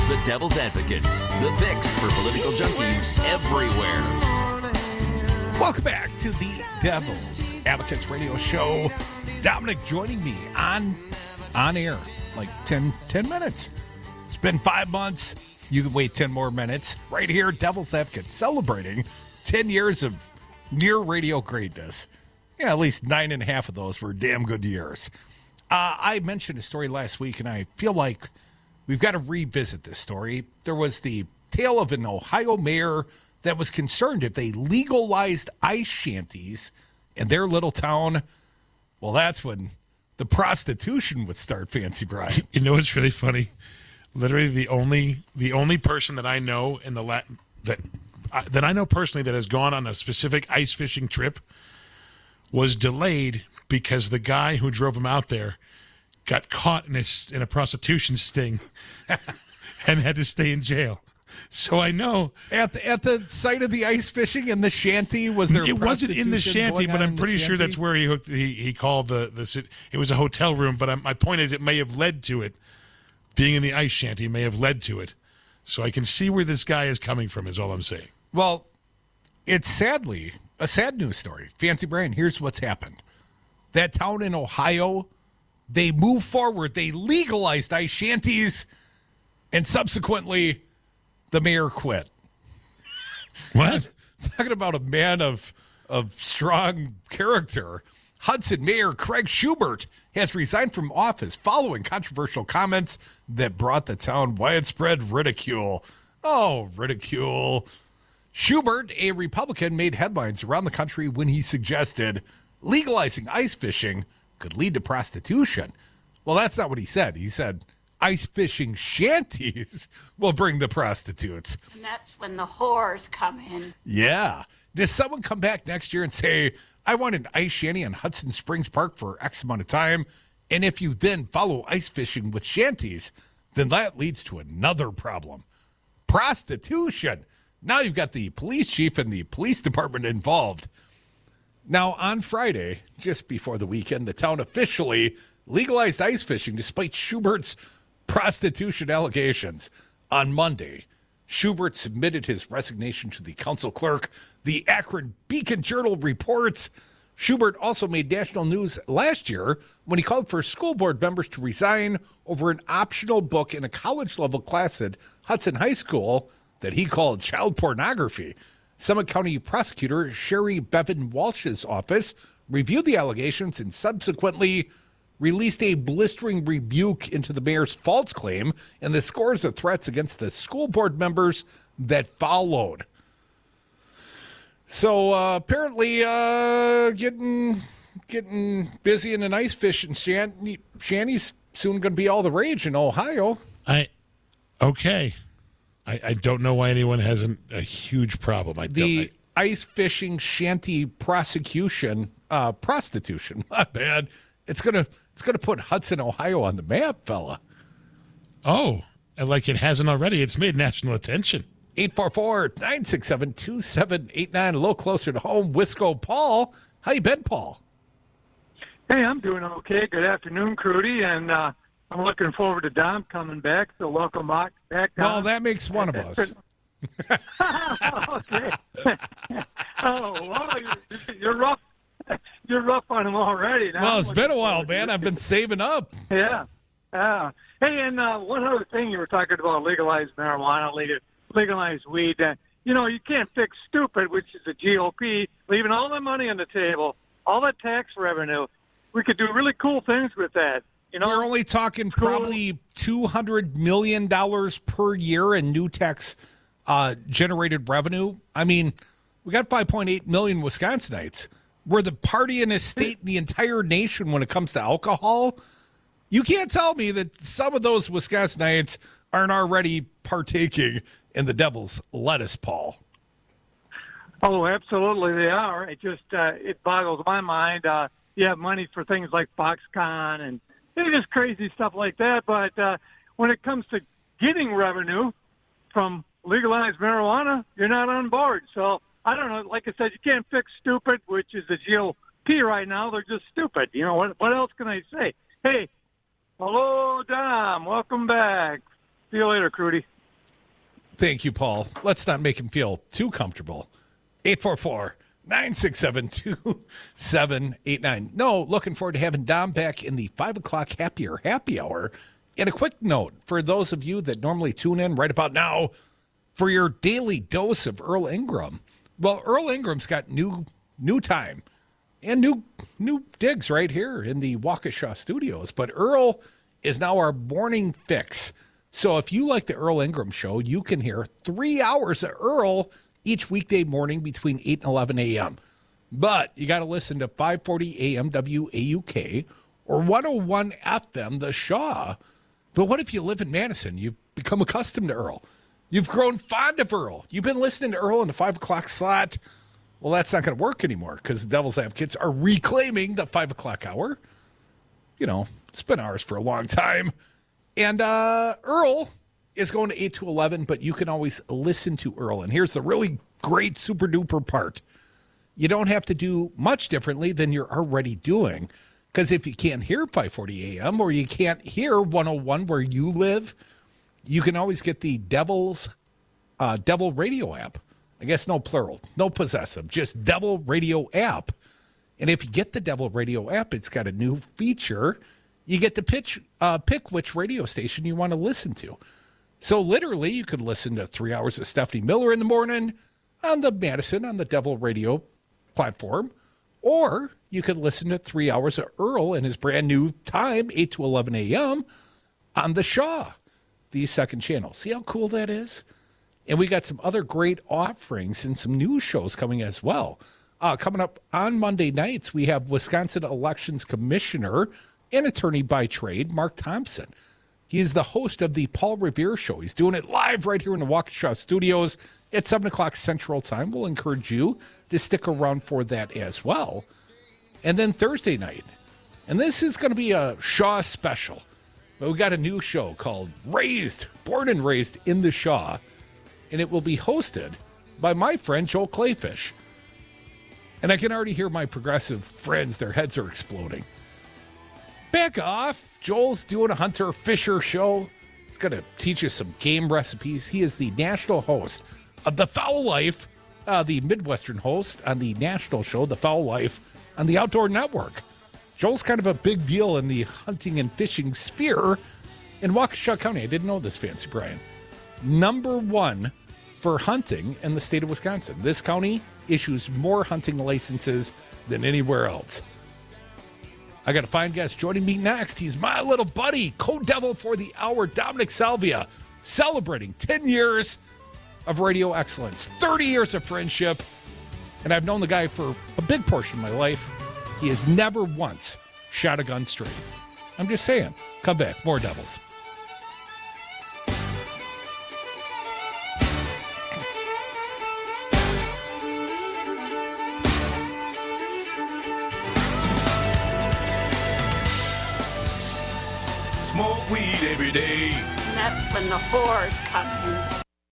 The Devil's Advocates, the fix for political junkies everywhere. Welcome back to the Devil's Advocates radio show. Dominic joining me on air, like 10 minutes. It's been 5 months. You can wait 10 more minutes. Right here, Devil's Advocates, celebrating 10 years of near radio greatness. Yeah, at least 9.5 of those were damn good years. I mentioned a story last week, and I feel like we've got to revisit this story. There was the tale of an Ohio mayor that was concerned if they legalized ice shanties in their little town. Well, that's when the prostitution would start, Fancy Brian. You know what's really funny? Literally, the only person that I know in the that I know personally that has gone on a specific ice fishing trip was delayed because the guy who drove him out there got caught in a prostitution sting and had to stay in jail. So I know at the site of the ice fishing in the shanty, was there? It wasn't in the shanty, but I'm pretty sure that's where he called the. It was a hotel room, but my point is, it may have led to it. Being in the ice shanty may have led to it. So I can see where this guy is coming from. Is all I'm saying. Well, it's sadly a sad news story. Fancy Brian, here's what's happened. That town in Ohio, they moved forward. They legalized ice shanties, and subsequently, the mayor quit. What? Talking about a man of strong character. Hudson Mayor Craig Schubert has resigned from office following controversial comments that brought the town widespread ridicule. Oh, ridicule. Schubert, a Republican, made headlines around the country when he suggested legalizing ice fishing could lead to prostitution. Well, that's not what he said. He said ice fishing shanties will bring the prostitutes. And that's when the whores come in. Yeah. Does someone come back next year and say, I want an ice shanty in Hudson Springs Park for X amount of time, and if you then follow ice fishing with shanties, then that leads to another problem. Prostitution. Now you've got the police chief and the police department involved. Now, on Friday, just before the weekend, the town officially legalized ice fishing despite Schubert's prostitution allegations. On Monday, Schubert submitted his resignation to the council clerk. The Akron Beacon Journal reports Schubert also made national news last year when he called for school board members to resign over an optional book in a college-level class at Hudson High School that he called child pornography. Summit County prosecutor Sherry Bevan Walsh's office reviewed the allegations and subsequently released a blistering rebuke into the mayor's false claim and the scores of threats against the school board members that followed. So apparently getting busy in an ice fishing shanty's soon going to be all the rage in Ohio. Okay. I don't know why anyone has a huge problem. Ice fishing shanty prostitution, my bad. It's gonna put Hudson, Ohio on the map, fella. Oh, and like it hasn't already. It's made national attention. 844-967-2789, a little closer to home. Wisco Paul. How you been, Paul? Hey, I'm doing okay. Good afternoon, Crudy, and I'm looking forward to Dom coming back, so welcome back, Dom. Well, that makes one of us. Okay. Oh, wow, you're rough. You're rough on him already. Now, well, it's been a while, man. I've been saving up. Yeah. Hey, and one other thing, you were talking about legalized marijuana, legalized weed. You can't fix stupid, which is the GOP, leaving all the money on the table, all that tax revenue. We could do really cool things with that. We're only talking probably $200 million per year in new tax generated revenue. I mean, we got 5.8 million Wisconsinites. We're the party in a state in the entire nation when it comes to alcohol. You can't tell me that some of those Wisconsinites aren't already partaking in the devil's lettuce, Paul. Oh, absolutely they are. It just it boggles my mind. You have money for things like Foxconn and just crazy stuff like that. But when it comes to getting revenue from legalized marijuana, you're not on board. So I don't know. Like I said, you can't fix stupid, which is the GOP right now. They're just stupid. What else can I say? Hey, hello, Dom. Welcome back. See you later, Crudy. Thank you, Paul. Let's not make him feel too comfortable. 844-967-2789. No, looking forward to having Dom back in the 5 o'clock happy hour. And a quick note for those of you that normally tune in right about now for your daily dose of Earl Ingram. Well, Earl Ingram's got new time and new digs right here in the Waukesha studios. But Earl is now our morning fix. So if you like the Earl Ingram show, you can hear 3 hours of Earl each weekday morning between 8 and 11 a.m. But you got to listen to 540 AM WAUK or 101 FM, The Shaw. But what if you live in Madison? You've become accustomed to Earl. You've grown fond of Earl. You've been listening to Earl in the 5 o'clock slot. Well, that's not going to work anymore because the Devil's Advocates are reclaiming the 5 o'clock hour. You know, it's been ours for a long time. And Earl is going to 8 to 11, but you can always listen to Earl. And here's the really great super duper part. You don't have to do much differently than you're already doing. Because if you can't hear 540 AM or you can't hear 101 where you live, you can always get the Devil Radio app. I guess no plural, no possessive, just Devil Radio app. And if you get the Devil Radio app, it's got a new feature. You get to pick which radio station you want to listen to. So literally, you could listen to 3 hours of Stephanie Miller in the morning on the Madison, on the Devil Radio platform. Or you could listen to 3 hours of Earl in his brand new time, 8 to 11 a.m. on the Shaw, the second channel. See how cool that is? And we got some other great offerings and some new shows coming as well. Coming up on Monday nights, we have Wisconsin Elections Commissioner and attorney by trade, Mark Thompson. He's the host of the Paul Revere Show. He's doing it live right here in the Waukesha studios at 7 o'clock Central Time. We'll encourage you to stick around for that as well. And then Thursday night, and this is going to be a Shaw special, but we got a new show called Born and Raised in the Shaw, and it will be hosted by my friend Joel Clayfish. And I can already hear my progressive friends, their heads are exploding. Back off. Joel's doing a Hunter Fisher show. He's going to teach us some game recipes. He is the national host of The Foul Life, the Midwestern host on the national show, The Foul Life, on the Outdoor Network. Joel's kind of a big deal in the hunting and fishing sphere in Waukesha County. I didn't know this, Fancy Brian. Number one for hunting in the state of Wisconsin. This county issues more hunting licenses than anywhere else. I got a fine guest joining me next. He's my little buddy, co-devil for the hour, Dominic Salvia, celebrating 10 years of radio excellence, 30 years of friendship, and I've known the guy for a big portion of my life. He has never once shot a gun straight. I'm just saying. Come back. More Devils. Smoke weed every day. And that's when the whores come in.